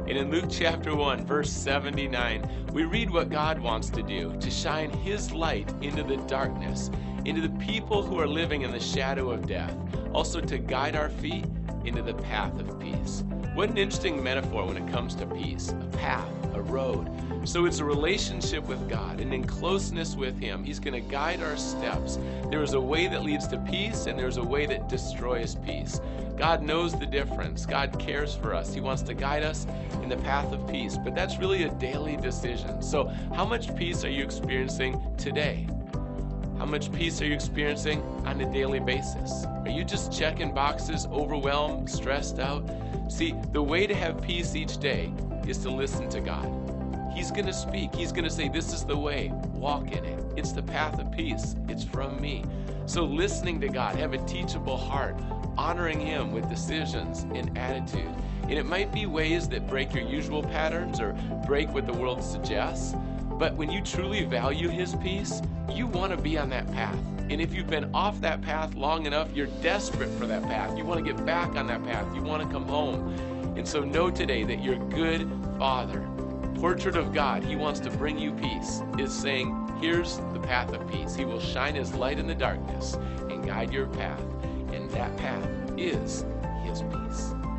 And in Luke chapter 1, verse 79, we read what God wants to do, to shine his light into the darkness, into the people who are living in the shadow of death, also to guide our feet into the path of peace. What an interesting metaphor when it comes to peace, a path, a road. So it's a relationship with God, and in closeness with him, he's going to guide our steps. There is a way that leads to peace, and there's a way that destroys peace. God knows the difference. God cares for us. He wants to guide us in the path of peace, but that's really a daily decision. So how much peace are you experiencing today? How much peace are you experiencing on a daily basis? Are you just checking boxes, overwhelmed, stressed out? See, the way to have peace each day is to listen to God. He's going to speak. He's going to say, this is the way. Walk in it. It's the path of peace. It's from me. So listening to God, have a teachable heart, honoring him with decisions and attitude. And it might be ways that break your usual patterns or break what the world suggests. But when you truly value his peace, you want to be on that path. And if you've been off that path long enough, you're desperate for that path. You want to get back on that path. You want to come home. And so know today that your good Father, portrait of God, he wants to bring you peace, is saying, here's the path of peace. He will shine his light in the darkness and guide your path. And that path is his peace.